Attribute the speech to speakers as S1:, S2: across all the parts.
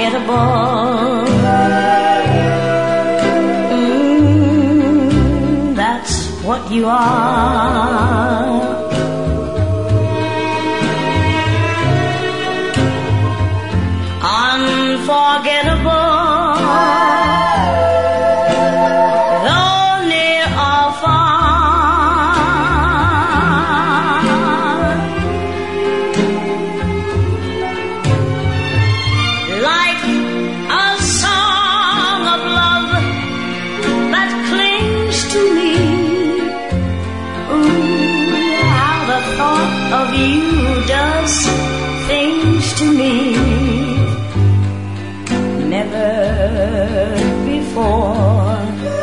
S1: unforgettable. That's what you are. Unforgettable. Of you does things to me never before.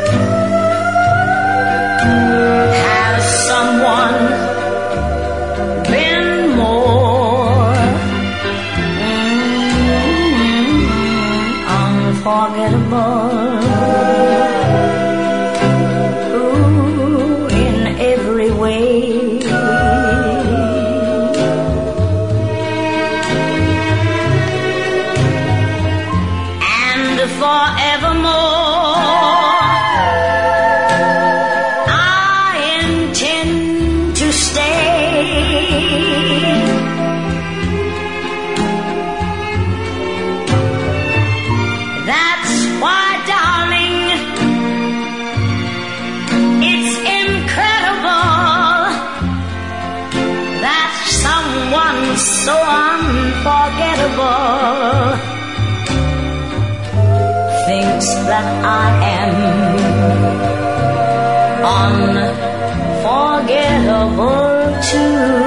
S1: Has someone been more unforgettable? Ooh, in every way. Forevermore, I intend to stay. That's why, darling, it's incredible that someone so unforgettable thinks that I am unforgettable too.